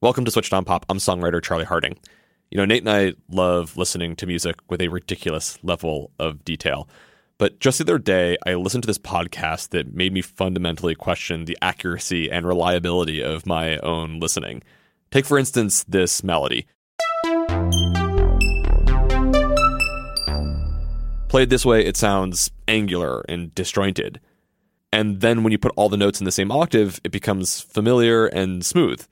Welcome to Switched on Pop. I'm songwriter Charlie Harding. You know, Nate and I love listening to music with a ridiculous level of detail. But just the other day, I listened to this podcast that made me fundamentally question the accuracy and reliability of my own listening. Take, for instance, this melody. Played this way, it sounds angular and disjointed. And then when you put all the notes in the same octave, it becomes familiar and smooth.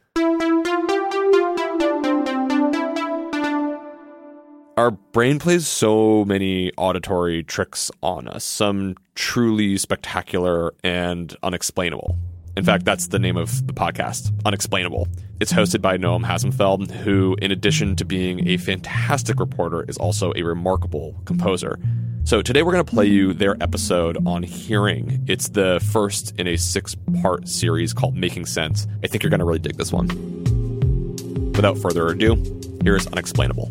Our brain plays so many auditory tricks on us, some truly spectacular and unexplainable. In fact, that's the name of the podcast, Unexplainable. It's hosted by Noam Hasenfeld, who, in addition to being a fantastic reporter, is also a remarkable composer. So today we're going to play you their episode on hearing. It's the first in a 6-part series called Making Sense. I think you're going to really dig this one. Without further ado, here's Unexplainable.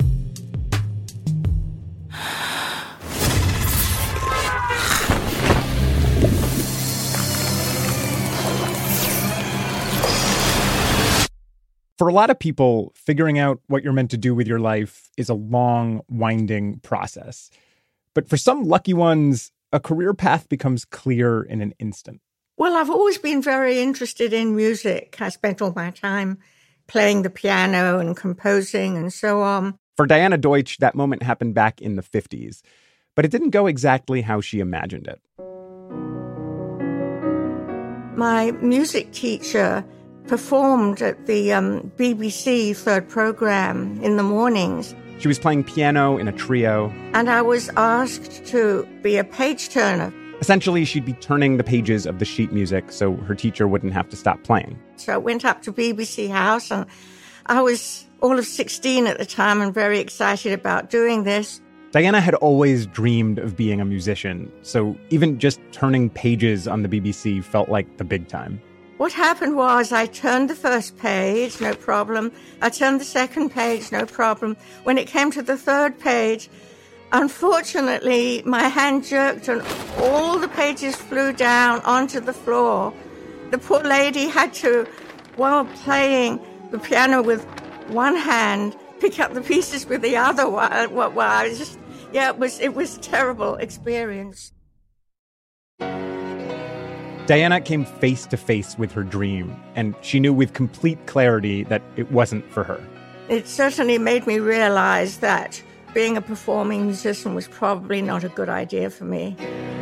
For a lot of people, figuring out what you're meant to do with your life is a long, winding process. But for some lucky ones, a career path becomes clear in an instant. Well, I've always been very interested in music. I spent all my time playing the piano and composing and so on. For Diana Deutsch, that moment happened back in the 50s. But it didn't go exactly how she imagined it. My music teacher performed at the BBC third program in the mornings. She was playing piano in a trio. And I was asked to be a page turner. Essentially, she'd be turning the pages of the sheet music so her teacher wouldn't have to stop playing. So I went up to BBC House, and I was all of 16 at the time and very excited about doing this. Diana had always dreamed of being a musician, so even just turning pages on the BBC felt like the big time. What happened was I turned the first page, no problem. I turned the second page, no problem. When it came to the third page, unfortunately, my hand jerked and all the pages flew down onto the floor. The poor lady had to, while playing the piano with one hand, pick up the pieces with the other one. It was a terrible experience. Diana came face to face with her dream, and she knew with complete clarity that it wasn't for her. It certainly made me realize that being a performing musician was probably not a good idea for me.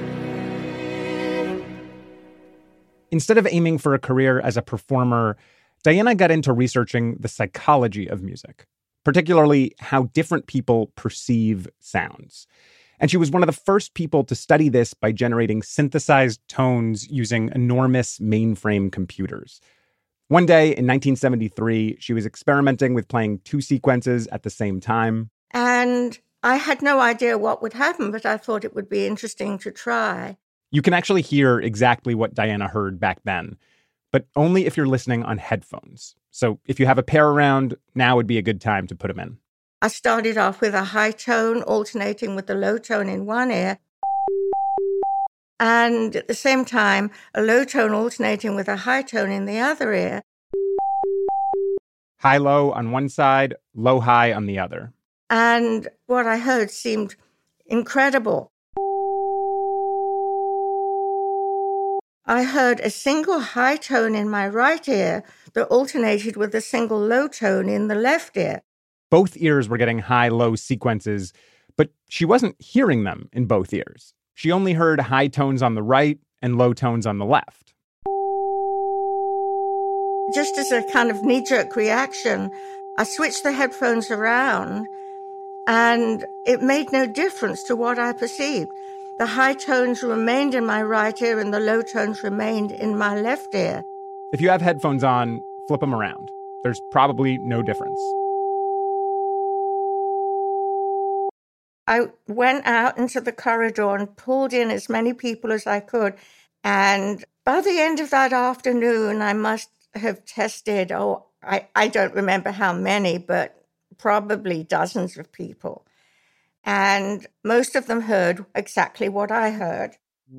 Instead of aiming for a career as a performer, Diana got into researching the psychology of music, particularly how different people perceive sounds. And she was one of the first people to study this by generating synthesized tones using enormous mainframe computers. One day in 1973, she was experimenting with playing 2 sequences at the same time. And I had no idea what would happen, but I thought it would be interesting to try. You can actually hear exactly what Diana heard back then, but only if you're listening on headphones. So if you have a pair around, now would be a good time to put them in. I started off with a high tone alternating with the low tone in one ear, and at the same time, a low tone alternating with a high tone in the other ear. High-low on one side, low-high on the other. And what I heard seemed incredible. I heard a single high tone in my right ear that alternated with a single low tone in the left ear. Both ears were getting high-low sequences, but she wasn't hearing them in both ears. She only heard high tones on the right and low tones on the left. Just as a kind of knee-jerk reaction, I switched the headphones around, and it made no difference to what I perceived. The high tones remained in my right ear and the low tones remained in my left ear. If you have headphones on, flip them around. There's probably no difference. I went out into the corridor and pulled in as many people as I could. And by the end of that afternoon, I must have tested, I don't remember how many, but probably dozens of people. And most of them heard exactly what I heard.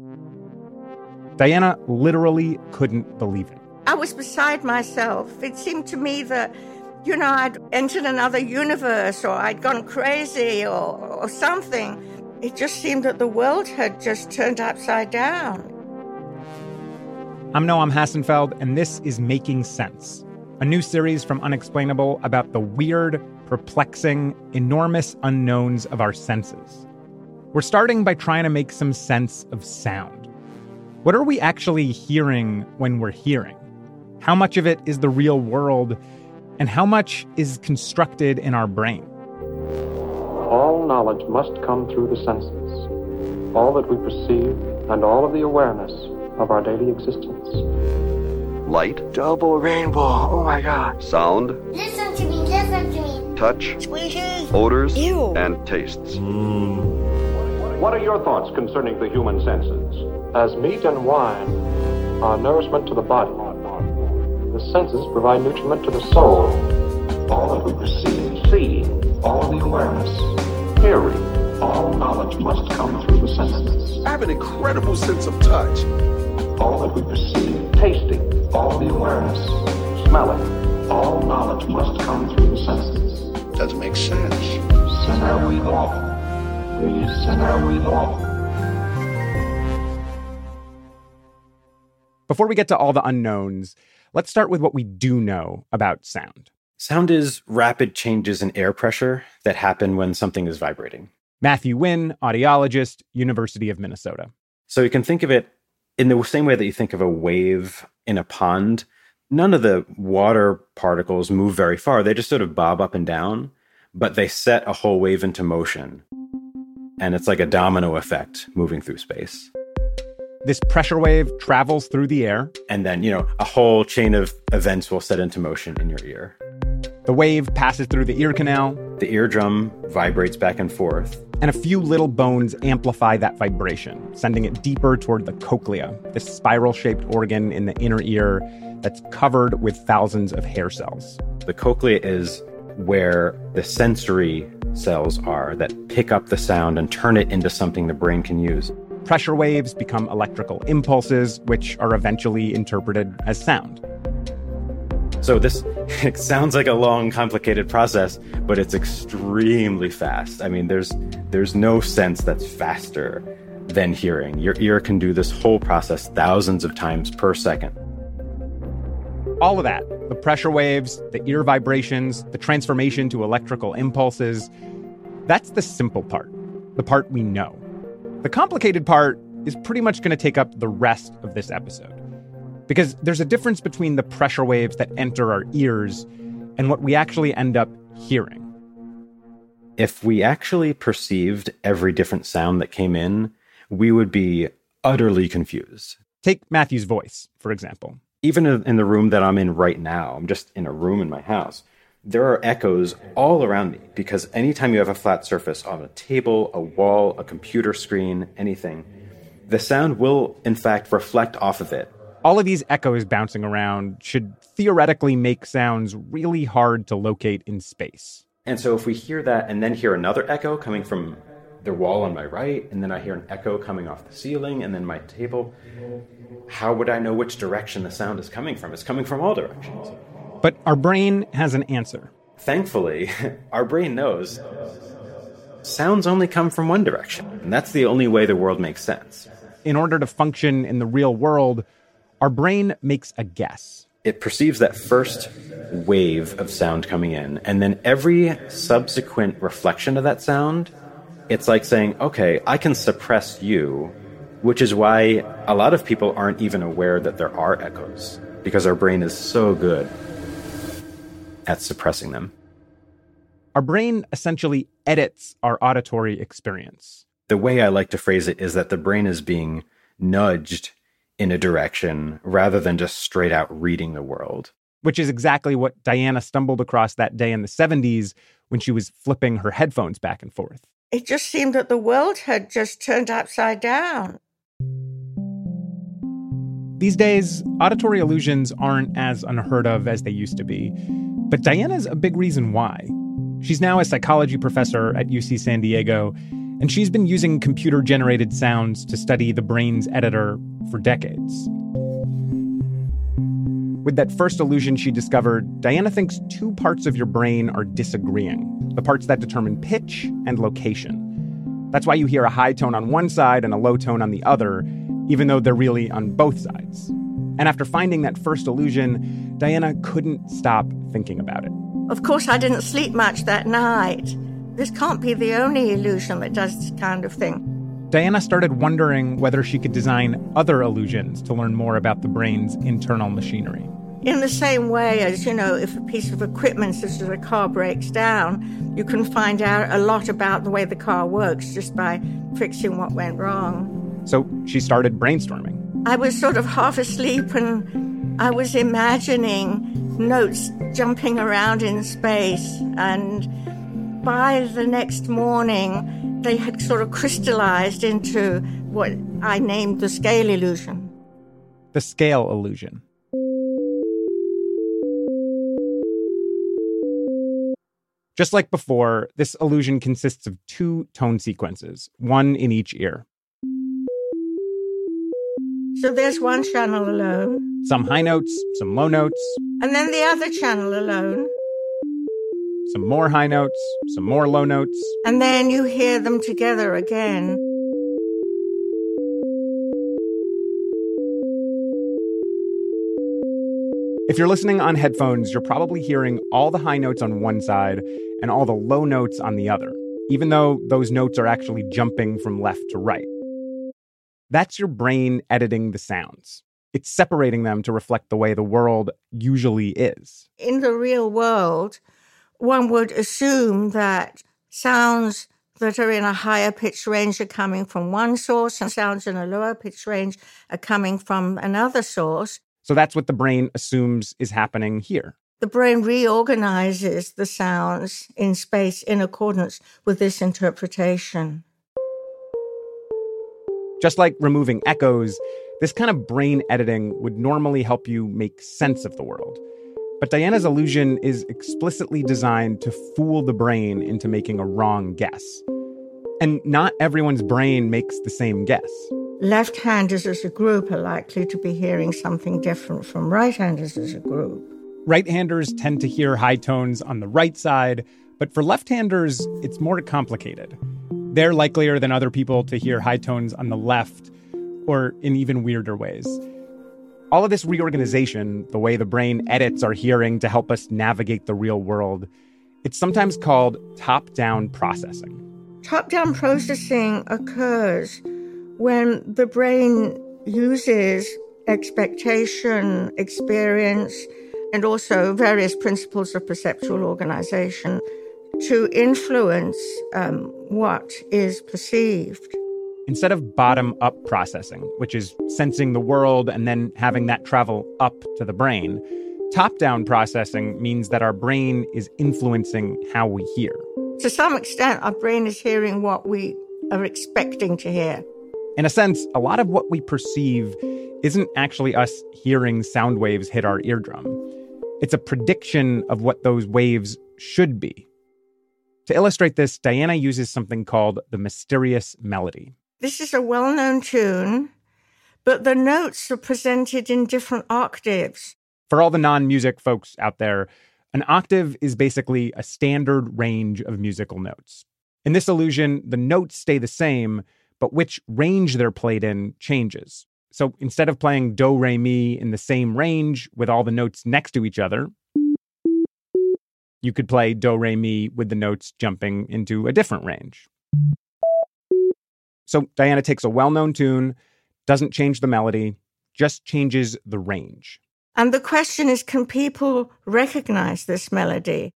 Diana literally couldn't believe it. I was beside myself. It seemed to me that you know, I'd entered another universe or I'd gone crazy or something. It just seemed that the world had just turned upside down. I'm Noam Hassenfeld, and this is Making Sense, a new series from Unexplainable about the weird, perplexing, enormous unknowns of our senses. We're starting by trying to make some sense of sound. What are we actually hearing when we're hearing? How much of it is the real world, and how much is constructed in our brain? All knowledge must come through the senses, all that we perceive and all of the awareness of our daily existence. Light. Double rainbow. Oh my God. Sound. Listen to me. Touch. Squishy. Odors. Ew. And tastes. What are your thoughts concerning the human senses? As meat and wine are nourishment to the body, the senses provide nutriment to the soul. All that we perceive, seeing, all the awareness, hearing, all knowledge must come through the senses. I have an incredible sense of touch. All that we perceive, tasting, all the awareness, smelling, all knowledge must come through the senses. Doesn't make sense. Sinner we all. Yes, sinner we all. Before we get to all the unknowns, let's start with what we do know about sound. Sound is rapid changes in air pressure that happen when something is vibrating. Matthew Wynn, audiologist, University of Minnesota. So you can think of it in the same way that you think of a wave in a pond. None of the water particles move very far. They just sort of bob up and down, but they set a whole wave into motion. And it's like a domino effect moving through space. This pressure wave travels through the air. And then, a whole chain of events will set into motion in your ear. The wave passes through the ear canal. The eardrum vibrates back and forth. And a few little bones amplify that vibration, sending it deeper toward the cochlea, this spiral-shaped organ in the inner ear that's covered with thousands of hair cells. The cochlea is where the sensory cells are that pick up the sound and turn it into something the brain can use. Pressure waves become electrical impulses, which are eventually interpreted as sound. So it sounds like a long, complicated process, but it's extremely fast. I mean, there's no sense that's faster than hearing. Your ear can do this whole process thousands of times per second. All of that, the pressure waves, the ear vibrations, the transformation to electrical impulses, that's the simple part, the part we know. The complicated part is pretty much going to take up the rest of this episode. Because there's a difference between the pressure waves that enter our ears and what we actually end up hearing. If we actually perceived every different sound that came in, we would be utterly confused. Take Matthew's voice, for example. Even in the room that I'm in right now, I'm just in a room in my house, there are echoes all around me because anytime you have a flat surface on a table, a wall, a computer screen, anything, the sound will, in fact, reflect off of it. All of these echoes bouncing around should theoretically make sounds really hard to locate in space. And so if we hear that and then hear another echo coming from the wall on my right, and then I hear an echo coming off the ceiling and then my table, how would I know which direction the sound is coming from? It's coming from all directions. But our brain has an answer. Thankfully, our brain knows sounds only come from one direction, and that's the only way the world makes sense. In order to function in the real world, our brain makes a guess. It perceives that first wave of sound coming in, and then every subsequent reflection of that sound, it's like saying, okay, I can suppress you, which is why a lot of people aren't even aware that there are echoes, because our brain is so good at suppressing them. Our brain essentially edits our auditory experience. The way I like to phrase it is that the brain is being nudged in a direction rather than just straight out reading the world. Which is exactly what Diana stumbled across that day in the 70s when she was flipping her headphones back and forth. It just seemed that the world had just turned upside down. These days, auditory illusions aren't as unheard of as they used to be. But Diana's a big reason why. She's now a psychology professor at UC San Diego, and she's been using computer-generated sounds to study the brain's editor for decades. With that first illusion she discovered, Diana thinks two parts of your brain are disagreeing, the parts that determine pitch and location. That's why you hear a high tone on one side and a low tone on the other, even though they're really on both sides. And after finding that first illusion, Diana couldn't stop thinking about it. Of course, I didn't sleep much that night. This can't be the only illusion that does this kind of thing. Diana started wondering whether she could design other illusions to learn more about the brain's internal machinery. In the same way as, if a piece of equipment such as a car breaks down, you can find out a lot about the way the car works just by fixing what went wrong. So she started brainstorming. I was sort of half asleep and I was imagining notes jumping around in space. And by the next morning, they had sort of crystallized into what I named the scale illusion. The scale illusion. Just like before, this illusion consists of two tone sequences, one in each ear. So there's one channel alone. Some high notes, some low notes. And then the other channel alone. Some more high notes, some more low notes. And then you hear them together again. If you're listening on headphones, you're probably hearing all the high notes on one side and all the low notes on the other, even though those notes are actually jumping from left to right. That's your brain editing the sounds. It's separating them to reflect the way the world usually is. In the real world, one would assume that sounds that are in a higher pitch range are coming from one source and sounds in a lower pitch range are coming from another source. So that's what the brain assumes is happening here. The brain reorganizes the sounds in space in accordance with this interpretation. Just like removing echoes, this kind of brain editing would normally help you make sense of the world. But Diana's illusion is explicitly designed to fool the brain into making a wrong guess. And not everyone's brain makes the same guess. Left-handers as a group are likely to be hearing something different from right-handers as a group. Right-handers tend to hear high tones on the right side, but for left-handers, it's more complicated. They're likelier than other people to hear high tones on the left, or in even weirder ways. All of this reorganization, the way the brain edits our hearing to help us navigate the real world, it's sometimes called top-down processing. Top-down processing occurs when the brain uses expectation, experience, and also various principles of perceptual organization to influence what is perceived. Instead of bottom-up processing, which is sensing the world and then having that travel up to the brain, top-down processing means that our brain is influencing how we hear. To some extent, our brain is hearing what we are expecting to hear. In a sense, a lot of what we perceive isn't actually us hearing sound waves hit our eardrum. It's a prediction of what those waves should be. To illustrate this, Diana uses something called the mysterious melody. This is a well-known tune, but the notes are presented in different octaves. For all the non-music folks out there, an octave is basically a standard range of musical notes. In this illusion, the notes stay the same, but which range they're played in changes. So instead of playing do, re, mi in the same range with all the notes next to each other, you could play do, re, mi with the notes jumping into a different range. So Diana takes a well-known tune, doesn't change the melody, just changes the range. And the question is, can people recognize this melody?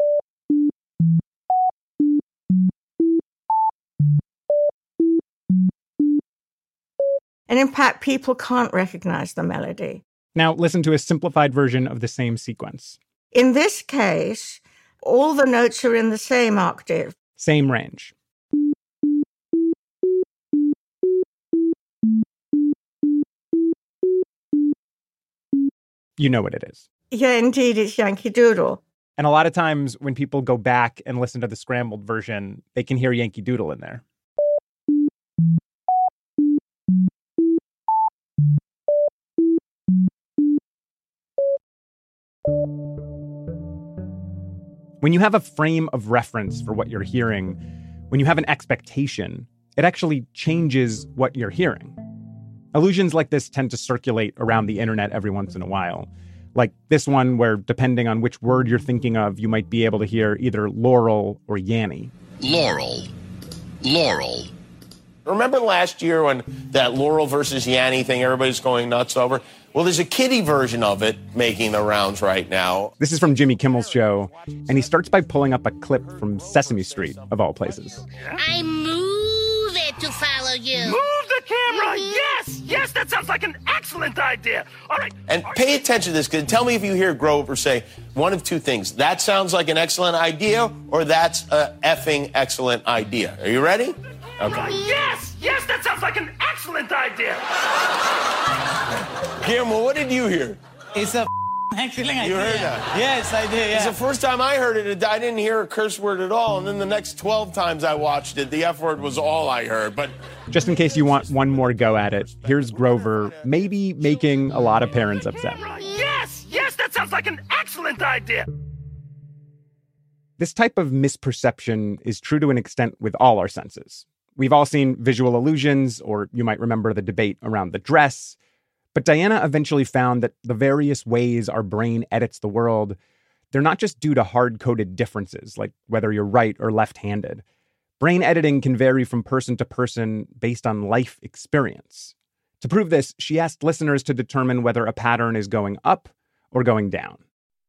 And in fact, people can't recognize the melody. Now listen to a simplified version of the same sequence. In this case, all the notes are in the same octave. Same range. You know what it is. Yeah, indeed, it's Yankee Doodle. And a lot of times when people go back and listen to the scrambled version, they can hear Yankee Doodle in there. When you have a frame of reference for what you're hearing, when you have an expectation, it actually changes what you're hearing. Illusions like this tend to circulate around the internet every once in a while. Like this one where, depending on which word you're thinking of, you might be able to hear either Laurel or Yanny. Laurel. Laurel. Remember last year when that Laurel versus Yanny thing everybody's going nuts over? Well, there's a kiddie version of it making the rounds right now. This is from Jimmy Kimmel's show, and he starts by pulling up a clip from Sesame Street, of all places. I move it to follow you. Move the camera! Yes! Yes, that sounds like an excellent idea. All right. And pay attention to this, because tell me if you hear Grover say one of two things. That sounds like an excellent idea, or that's a effing excellent idea. Are you ready? Okay. Yes! Yes, that sounds like an excellent idea. Guillermo, what did you hear? It's a excellent idea. You heard that? Yes, I did, yeah. It's the first time I heard it, I didn't hear a curse word at all. And then the next 12 times I watched it, the F word was all I heard. But just in case you want one more go at it, here's Grover maybe making a lot of parents upset. Yes! Yes, that sounds like an excellent idea. This type of misperception is true to an extent with all our senses. We've all seen visual illusions, or you might remember the debate around the dress. But Diana eventually found that the various ways our brain edits the world, they're not just due to hard-coded differences, like whether you're right or left-handed. Brain editing can vary from person to person based on life experience. To prove this, she asked listeners to determine whether a pattern is going up or going down.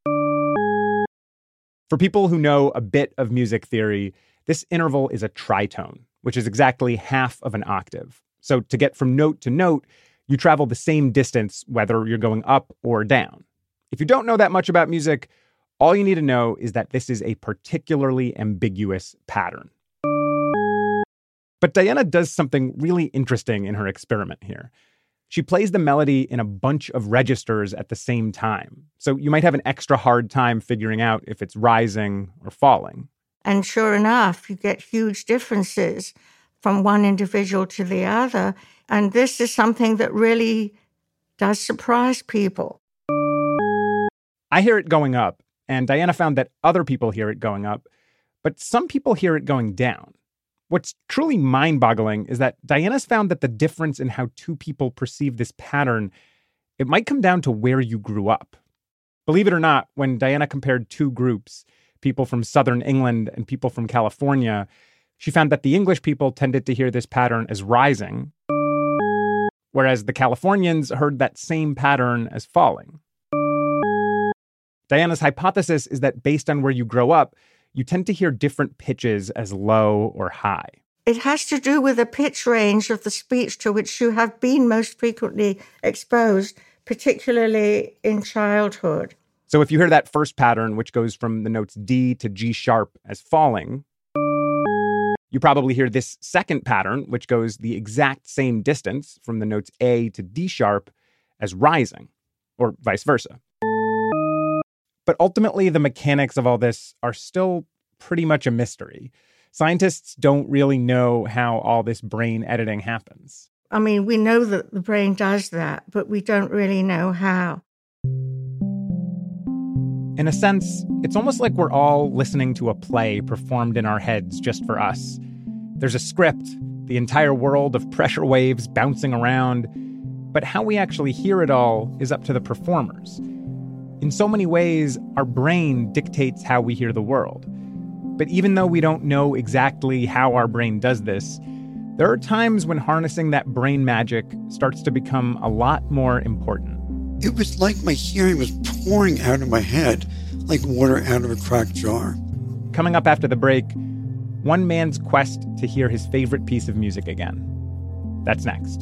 For people who know a bit of music theory, this interval is a tritone, which is exactly half of an octave. So to get from note to note, you travel the same distance whether you're going up or down. If you don't know that much about music, all you need to know is that this is a particularly ambiguous pattern. But Diana does something really interesting in her experiment here. She plays the melody in a bunch of registers at the same time. So you might have an extra hard time figuring out if it's rising or falling. And sure enough, you get huge differences from one individual to the other. And this is something that really does surprise people. I hear it going up, and Diana found that other people hear it going up, but some people hear it going down. What's truly mind-boggling is that Diana's found that the difference in how two people perceive this pattern, it might come down to where you grew up. Believe it or not, when Diana compared two groups, people from southern England and people from California, she found that the English people tended to hear this pattern as rising, whereas the Californians heard that same pattern as falling. Diana's hypothesis is that based on where you grow up, you tend to hear different pitches as low or high. It has to do with the pitch range of the speech to which you have been most frequently exposed, particularly in childhood. So if you hear that first pattern, which goes from the notes D to G sharp as falling, you probably hear this second pattern, which goes the exact same distance from the notes A to D sharp as rising, or vice versa. But ultimately, the mechanics of all this are still pretty much a mystery. Scientists don't really know how all this brain editing happens. I mean, we know that the brain does that, but we don't really know how. In a sense, it's almost like we're all listening to a play performed in our heads just for us. There's a script, the entire world of pressure waves bouncing around, but how we actually hear it all is up to the performers. In so many ways, our brain dictates how we hear the world. But even though we don't know exactly how our brain does this, there are times when harnessing that brain magic starts to become a lot more important. It was like my hearing was pouring out of my head, like water out of a cracked jar. Coming up after the break, one man's quest to hear his favorite piece of music again. That's next.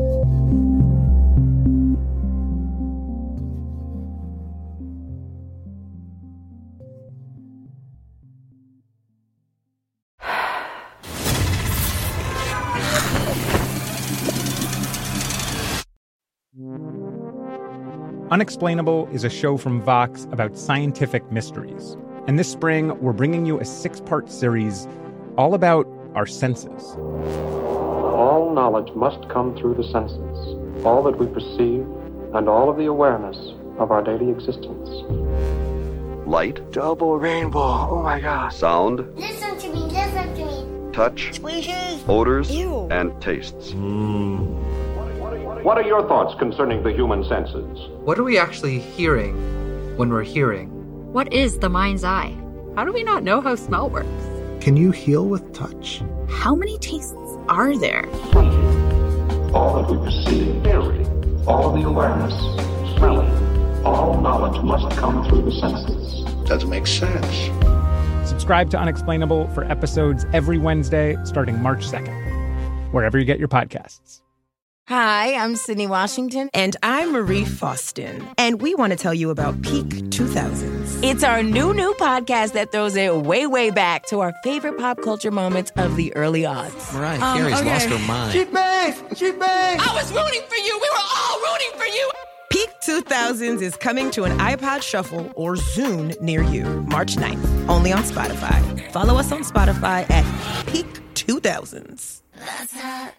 Unexplainable is a show from Vox about scientific mysteries. And this spring, we're bringing you a 6-part series all about our senses. All knowledge must come through the senses, all that we perceive, and all of the awareness of our daily existence. Light. Double rainbow. Oh my God. Sound. Listen to me, listen to me. Touch. Squishy. Odors. Ew. And tastes. What are your thoughts concerning the human senses? What are we actually hearing when we're hearing? What is the mind's eye? How do we not know how smell works? Can you heal with touch? How many tastes are there? All that we perceive, hearing, all the awareness, smelling, all knowledge must come through the senses. Doesn't make sense. Subscribe to Unexplainable for episodes every Wednesday starting March 2nd, wherever you get your podcasts. Hi, I'm Sydney Washington. And I'm Marie Faustin. And we want to tell you about Peak 2000s. It's our new podcast that throws it way, way back to our favorite pop culture moments of the early aughts. Mariah Carey's lost her mind. She bathed! She bathed! I was rooting for you! We were all rooting for you! Peak 2000s is coming to an iPod Shuffle or Zune near you, March 9th, only on Spotify. Follow us on Spotify at Peak 2000s. That's hot.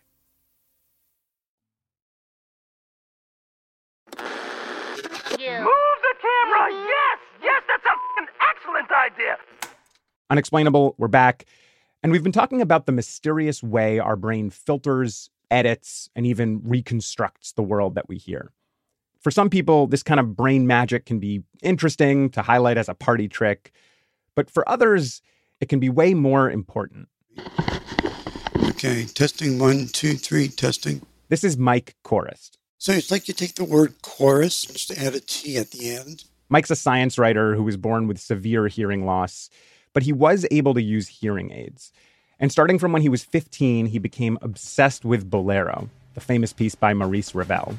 Move the camera! Yes! Yes, that's an excellent idea! Unexplainable, we're back. And we've been talking about the mysterious way our brain filters, edits, and even reconstructs the world that we hear. For some people, this kind of brain magic can be interesting to highlight as a party trick. But for others, it can be way more important. Okay, testing 1, 2, 3, testing. This is Mike Korist. So it's like you take the word chorus, just add a T at the end. Mike's a science writer who was born with severe hearing loss, but he was able to use hearing aids. And starting from when he was 15, he became obsessed with Bolero, the famous piece by Maurice Ravel.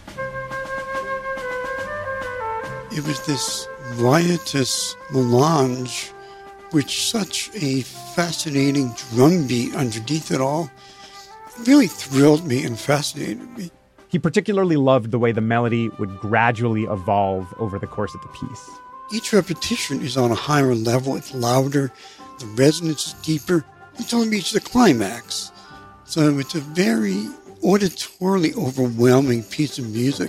It was this riotous melange with such a fascinating drum beat underneath it all. It really thrilled me and fascinated me. He particularly loved the way the melody would gradually evolve over the course of the piece. Each repetition is on a higher level. It's louder, the resonance is deeper, until it reaches the climax. So it's a very auditorily overwhelming piece of music.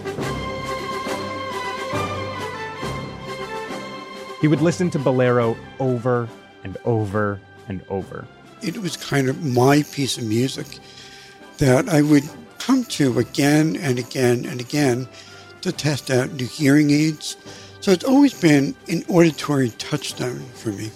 He would listen to Bolero over and over and over. It was kind of my piece of music that I would come to again and again and again to test out new hearing aids. So it's always been an auditory touchstone for me.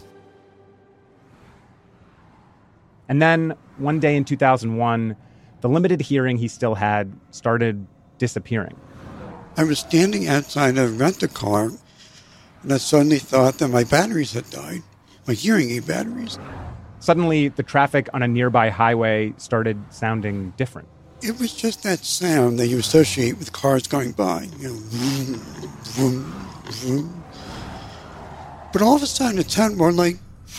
And then one day in 2001, the limited hearing he still had started disappearing. I was standing outside a rent-a-car, and I suddenly thought that my batteries had died, my hearing aid batteries. Suddenly, the traffic on a nearby highway started sounding different. It was just that sound that you associate with cars going by, vroom, vroom, vroom. But all of a sudden, it sounded more like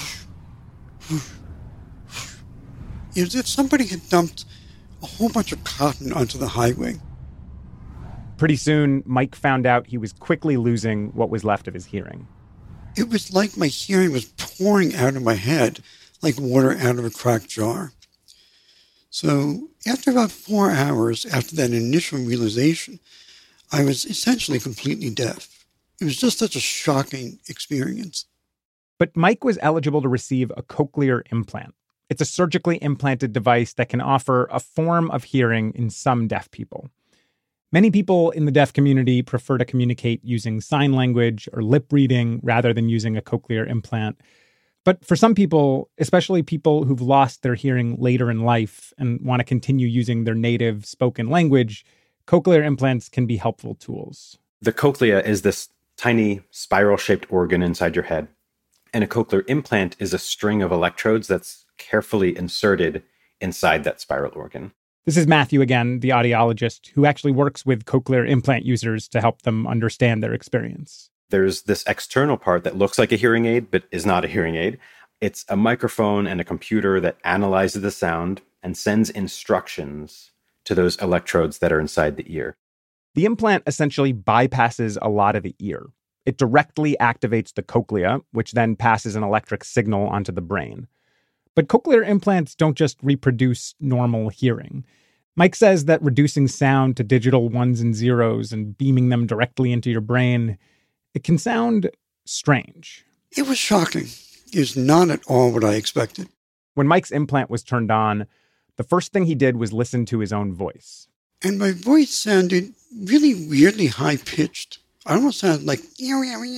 as if somebody had dumped a whole bunch of cotton onto the highway. Pretty soon, Mike found out he was quickly losing what was left of his hearing. It was like my hearing was pouring out of my head, like water out of a cracked jar. So after about 4 hours after that initial realization, I was essentially completely deaf. It was just such a shocking experience. But Mike was eligible to receive a cochlear implant. It's a surgically implanted device that can offer a form of hearing in some deaf people. Many people in the deaf community prefer to communicate using sign language or lip reading rather than using a cochlear implant. But for some people, especially people who've lost their hearing later in life and want to continue using their native spoken language, cochlear implants can be helpful tools. The cochlea is this tiny spiral-shaped organ inside your head. And a cochlear implant is a string of electrodes that's carefully inserted inside that spiral organ. This is Matthew again, the audiologist, who actually works with cochlear implant users to help them understand their experience. There's this external part that looks like a hearing aid, but is not a hearing aid. It's a microphone and a computer that analyzes the sound and sends instructions to those electrodes that are inside the ear. The implant essentially bypasses a lot of the ear. It directly activates the cochlea, which then passes an electric signal onto the brain. But cochlear implants don't just reproduce normal hearing. Mike says that reducing sound to digital ones and zeros and beaming them directly into your brain, it can sound strange. It was shocking. It was not at all what I expected. When Mike's implant was turned on, the first thing he did was listen to his own voice. And my voice sounded really weirdly high-pitched. I almost sounded like, it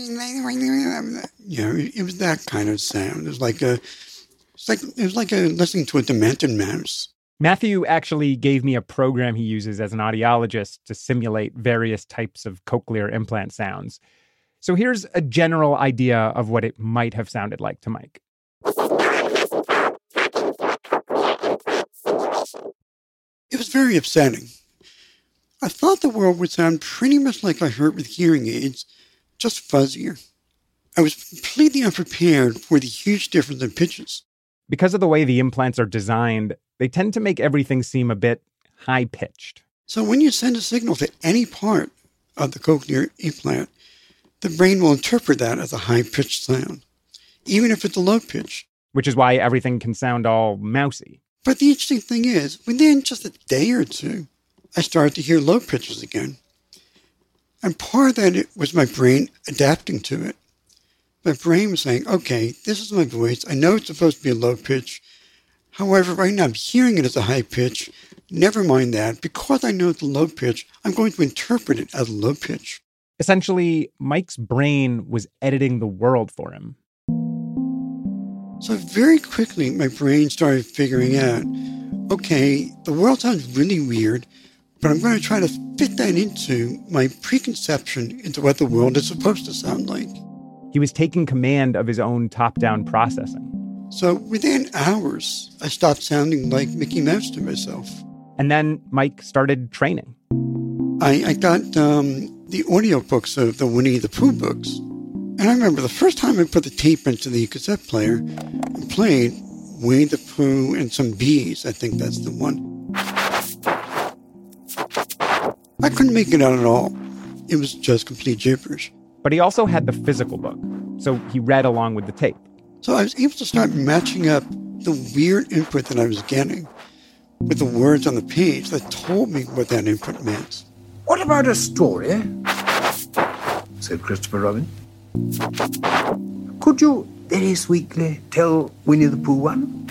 was that kind of sound. It was like listening to a demented mouse. Matthew actually gave me a program he uses as an audiologist to simulate various types of cochlear implant sounds. So here's a general idea of what it might have sounded like to Mike. It was very upsetting. I thought the world would sound pretty much like I heard with hearing aids, just fuzzier. I was completely unprepared for the huge difference in pitches. Because of the way the implants are designed, they tend to make everything seem a bit high-pitched. So when you send a signal to any part of the cochlear implant, the brain will interpret that as a high-pitched sound, even if it's a low pitch. Which is why everything can sound all mousy. But the interesting thing is, within just a day or two, I started to hear low pitches again. And part of that was my brain adapting to it. My brain was saying, okay, this is my voice. I know it's supposed to be a low pitch. However, right now I'm hearing it as a high pitch. Never mind that. Because I know it's a low pitch, I'm going to interpret it as a low pitch. Essentially, Mike's brain was editing the world for him. So very quickly, my brain started figuring out, okay, the world sounds really weird, but I'm going to try to fit that into my preconception into what the world is supposed to sound like. He was taking command of his own top-down processing. So within hours, I stopped sounding like Mickey Mouse to myself. And then Mike started training. I got the audiobooks of the Winnie the Pooh books. And I remember the first time I put the tape into the cassette player and played Winnie the Pooh and some bees. I think that's the one. I couldn't make it out at all. It was just complete gibberish. But he also had the physical book, so he read along with the tape. So I was able to start matching up the weird input that I was getting with the words on the page that told me what that input meant. What about a story? Said Christopher Robin. Could you very sweetly tell Winnie the Pooh one?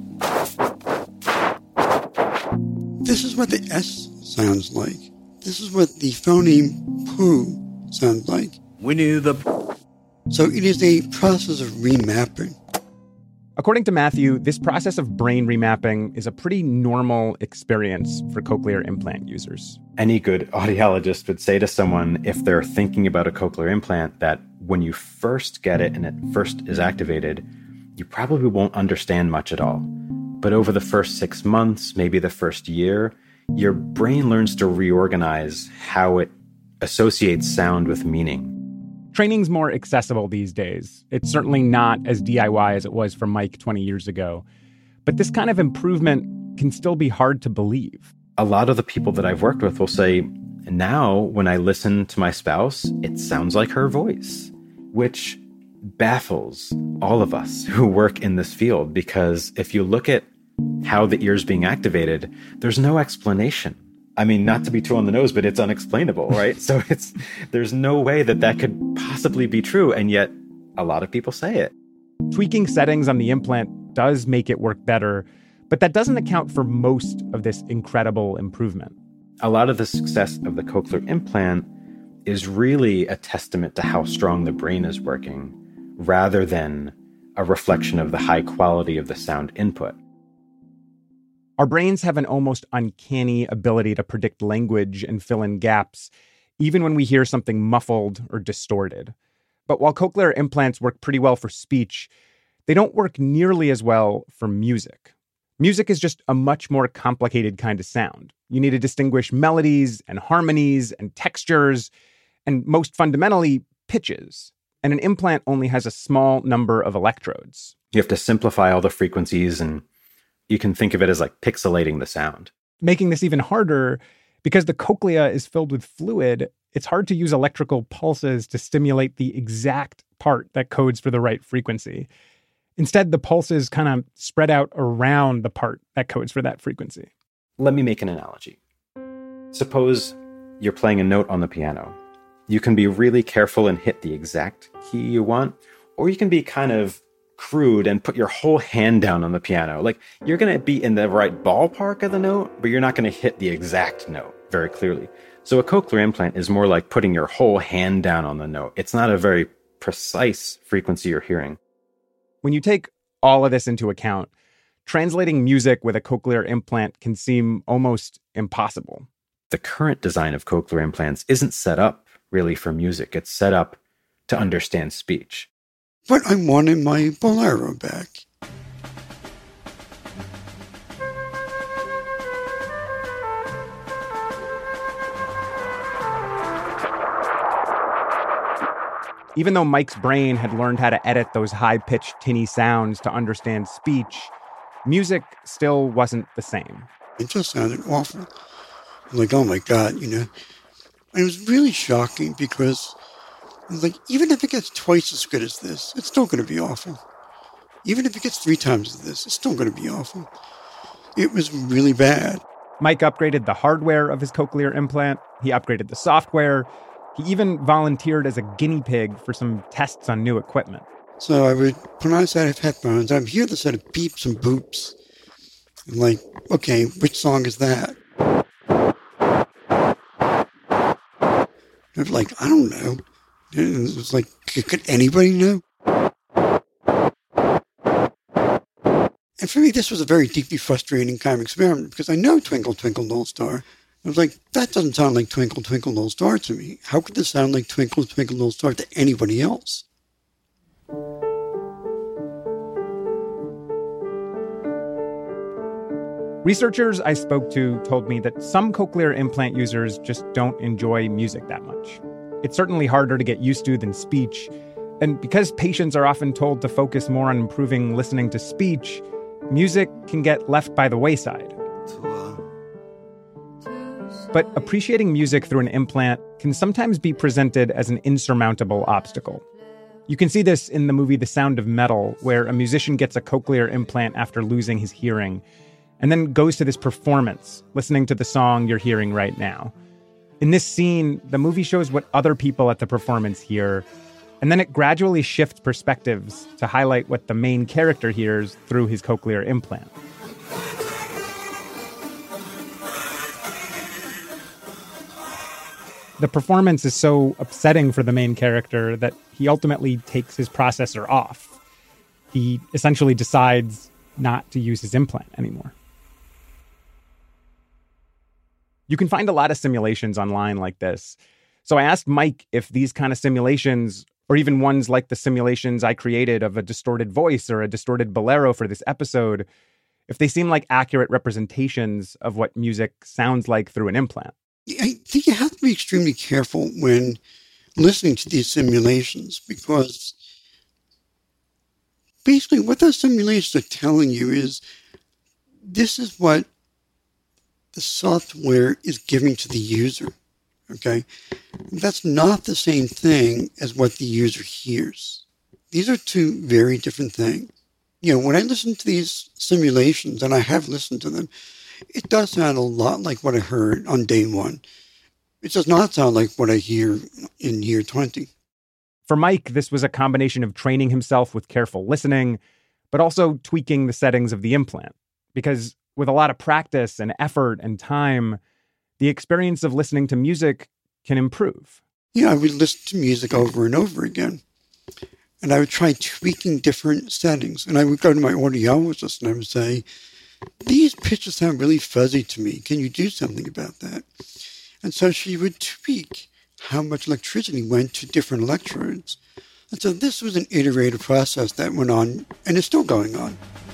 This is what the S sounds like. This is what the phoneme Pooh sounds like. Winnie the Pooh. So it is a process of remapping. According to Matthew, this process of brain remapping is a pretty normal experience for cochlear implant users. Any good audiologist would say to someone, if they're thinking about a cochlear implant, that when you first get it and it first is activated, you probably won't understand much at all. But over the first 6 months, maybe the first year, your brain learns to reorganize how it associates sound with meaning. Training's more accessible these days. It's certainly not as DIY as it was for Mike 20 years ago. But this kind of improvement can still be hard to believe. A lot of the people that I've worked with will say, now when I listen to my spouse, it sounds like her voice, which baffles all of us who work in this field, because if you look at how the ear's being activated, there's no explanation. I mean, not to be too on the nose, but it's unexplainable, right? So there's no way that could possibly be true, and yet a lot of people say it. Tweaking settings on the implant does make it work better, but that doesn't account for most of this incredible improvement. A lot of the success of the cochlear implant is really a testament to how strong the brain is working, rather than a reflection of the high quality of the sound input. Our brains have an almost uncanny ability to predict language and fill in gaps, even when we hear something muffled or distorted. But while cochlear implants work pretty well for speech, they don't work nearly as well for music. Music is just a much more complicated kind of sound. You need to distinguish melodies and harmonies and textures, and most fundamentally, pitches. And an implant only has a small number of electrodes. You have to simplify all the frequencies, and you can think of it as like pixelating the sound. Making this even harder, because the cochlea is filled with fluid, it's hard to use electrical pulses to stimulate the exact part that codes for the right frequency. Instead, the pulses kind of spread out around the part that codes for that frequency. Let me make an analogy. Suppose you're playing a note on the piano. You can be really careful and hit the exact key you want, or you can be kind of crude and put your whole hand down on the piano. Like, you're going to be in the right ballpark of the note, but you're not going to hit the exact note very clearly. So a cochlear implant is more like putting your whole hand down on the note. It's not a very precise frequency you're hearing. When you take all of this into account, translating music with a cochlear implant can seem almost impossible. The current design of cochlear implants isn't set up really for music. It's set up to understand speech. But I wanted my Bolero back. Even though Mike's brain had learned how to edit those high-pitched, tinny sounds to understand speech, music still wasn't the same. It just sounded awful. Like, oh my God, you know. And it was really shocking because, like, even if it gets twice as good as this, it's still going to be awful. Even if it gets 3 times as this, it's still going to be awful. It was really bad. Mike upgraded the hardware of his cochlear implant. He upgraded the software. He even volunteered as a guinea pig for some tests on new equipment. So I would put on a set of headphones. I'd hear the set of beeps and boops. I'm like, okay, which song is that? I was like, I don't know. It was like, could anybody know? And for me, this was a very deeply frustrating kind of experiment because I know Twinkle, Twinkle, Little Star. I was like, that doesn't sound like Twinkle, Twinkle, Little Star to me. How could this sound like Twinkle, Twinkle, Little Star to anybody else? Researchers I spoke to told me that some cochlear implant users just don't enjoy music that much. It's certainly harder to get used to than speech. And because patients are often told to focus more on improving listening to speech, music can get left by the wayside. But appreciating music through an implant can sometimes be presented as an insurmountable obstacle. You can see this in the movie The Sound of Metal, where a musician gets a cochlear implant after losing his hearing, and then goes to this performance, listening to the song you're hearing right now. In this scene, the movie shows what other people at the performance hear, and then it gradually shifts perspectives to highlight what the main character hears through his cochlear implant. The performance is so upsetting for the main character that he ultimately takes his processor off. He essentially decides not to use his implant anymore. You can find a lot of simulations online like this. So I asked Mike if these kind of simulations, or even ones like the simulations I created of a distorted voice or a distorted bolero for this episode, if they seem like accurate representations of what music sounds like through an implant. I think you have to be extremely careful when listening to these simulations because basically what those simulations are telling you is this is what the software is giving to the user, okay? That's not the same thing as what the user hears. These are two very different things. You know, when I listen to these simulations, and I have listened to them, it does sound a lot like what I heard on day 1. It does not sound like what I hear in year 20. For Mike, this was a combination of training himself with careful listening, but also tweaking the settings of the implant. Because with a lot of practice and effort and time, the experience of listening to music can improve. Yeah, I would listen to music over and over again. And I would try tweaking different settings. And I would go to my audiologist and I would say, these pitches sound really fuzzy to me. Can you do something about that? And so she would tweak how much electricity went to different electrodes. And so this was an iterative process that went on and is still going on.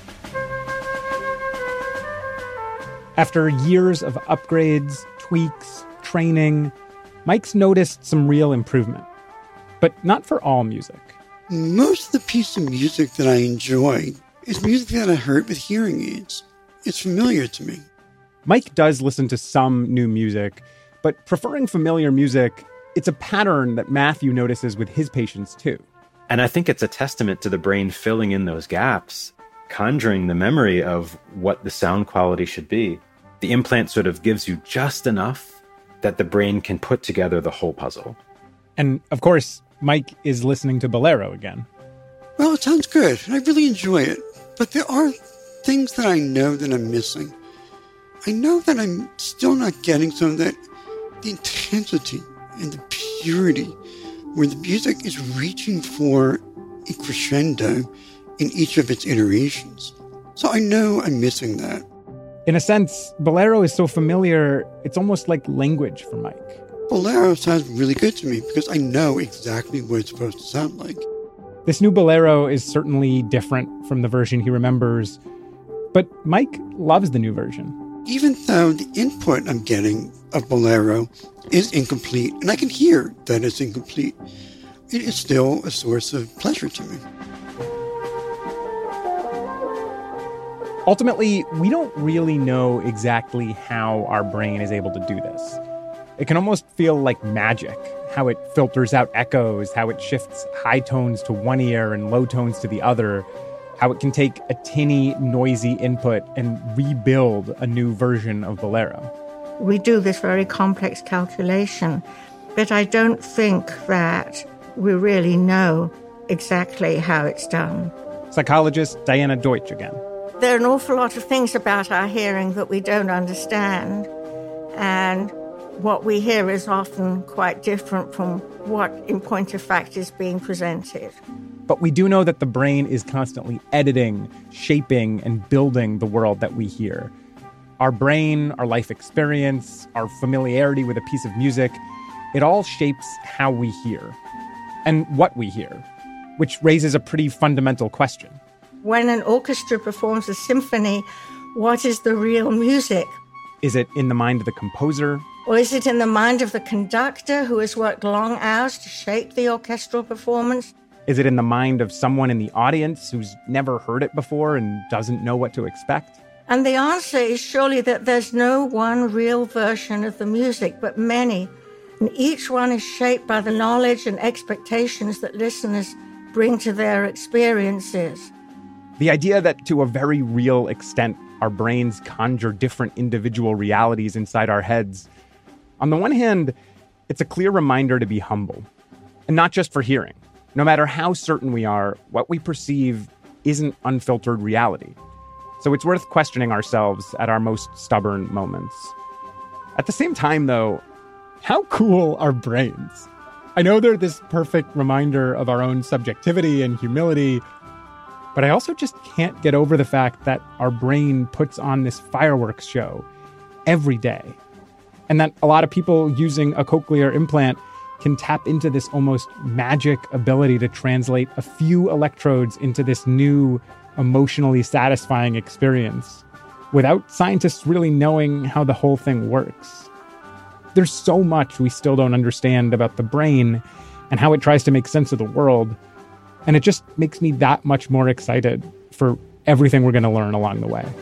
After years of upgrades, tweaks, training, Mike's noticed some real improvement. But not for all music. Most of the piece of music that I enjoy is music that I heard with hearing aids. It's familiar to me. Mike does listen to some new music, but preferring familiar music, it's a pattern that Matthew notices with his patients too. And I think it's a testament to the brain filling in those gaps, conjuring the memory of what the sound quality should be. The implant sort of gives you just enough that the brain can put together the whole puzzle. And, of course, Mike is listening to Bolero again. Well, it sounds good, and I really enjoy it. But there are things that I know that I'm missing. I know that I'm still not getting some of that, the intensity and the purity, where the music is reaching for a crescendo in each of its iterations. So I know I'm missing that. In a sense, Bolero is so familiar, it's almost like language for Mike. Bolero sounds really good to me because I know exactly what it's supposed to sound like. This new Bolero is certainly different from the version he remembers, but Mike loves the new version. Even though the input I'm getting of Bolero is incomplete, and I can hear that it's incomplete, it is still a source of pleasure to me. Ultimately, we don't really know exactly how our brain is able to do this. It can almost feel like magic, how it filters out echoes, how it shifts high tones to one ear and low tones to the other, how it can take a tinny, noisy input and rebuild a new version of Bolero. We do this very complex calculation, but I don't think that we really know exactly how it's done. Psychologist Diana Deutsch again. There are an awful lot of things about our hearing that we don't understand, and what we hear is often quite different from what, in point of fact, is being presented. But we do know that the brain is constantly editing, shaping, and building the world that we hear. Our brain, our life experience, our familiarity with a piece of music, it all shapes how we hear and what we hear, which raises a pretty fundamental question. When an orchestra performs a symphony, what is the real music? Is it in the mind of the composer? Or is it in the mind of the conductor who has worked long hours to shape the orchestral performance? Is it in the mind of someone in the audience who's never heard it before and doesn't know what to expect? And the answer is surely that there's no one real version of the music, but many. And each one is shaped by the knowledge and expectations that listeners bring to their experiences. The idea that to a very real extent, our brains conjure different individual realities inside our heads. On the one hand, it's a clear reminder to be humble, and not just for hearing. No matter how certain we are, what we perceive isn't unfiltered reality. So it's worth questioning ourselves at our most stubborn moments. At the same time, though, how cool are brains? I know they're this perfect reminder of our own subjectivity and humility, but I also just can't get over the fact that our brain puts on this fireworks show every day. And that a lot of people using a cochlear implant can tap into this almost magic ability to translate a few electrodes into this new, emotionally satisfying experience without scientists really knowing how the whole thing works. There's so much we still don't understand about the brain and how it tries to make sense of the world. And it just makes me that much more excited for everything we're going to learn along the way.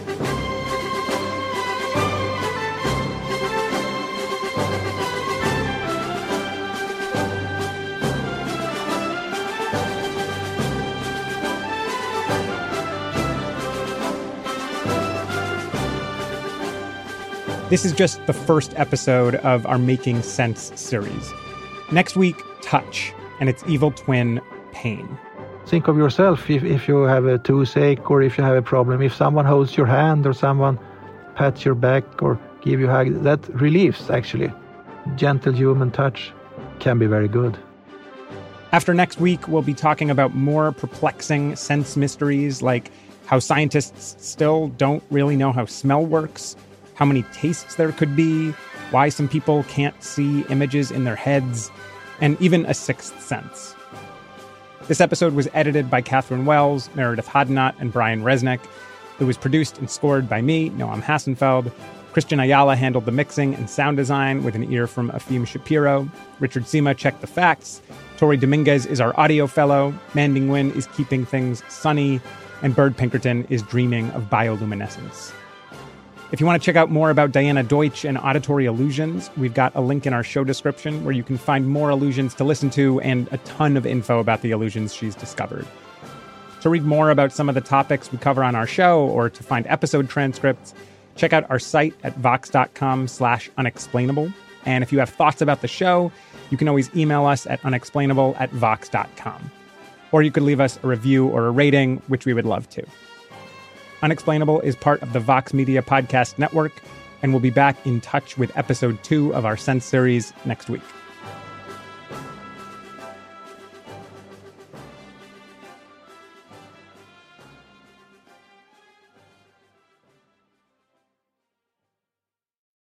This is just the first episode of our Making Sense series. Next week, touch and its evil twin, pain. Think of yourself if you have a toothache or if you have a problem. If someone holds your hand or someone pats your back or give you a hug, that relieves, actually. Gentle human touch can be very good. After next week, we'll be talking about more perplexing sense mysteries, like how scientists still don't really know how smell works, how many tastes there could be, why some people can't see images in their heads, and even a sixth sense. This episode was edited by Catherine Wells, Meredith Hodnott, and Brian Resnick. It was produced and scored by me, Noam Hassenfeld. Christian Ayala handled the mixing and sound design with an ear from Afim Shapiro. Richard Sima checked the facts. Tori Dominguez is our audio fellow. Manding Nguyen is keeping things sunny. And Bird Pinkerton is dreaming of bioluminescence. If you want to check out more about Diana Deutsch and auditory illusions, we've got a link in our show description where you can find more illusions to listen to and a ton of info about the illusions she's discovered. To read more about some of the topics we cover on our show or to find episode transcripts, check out our site at vox.com/unexplainable. And if you have thoughts about the show, You can always email us at unexplainable@vox.com. Or you could leave us a review or a rating, which we would love to. Unexplainable is part of the Vox Media Podcast Network, and we'll be back in touch with episode 2 of our Sense series next week.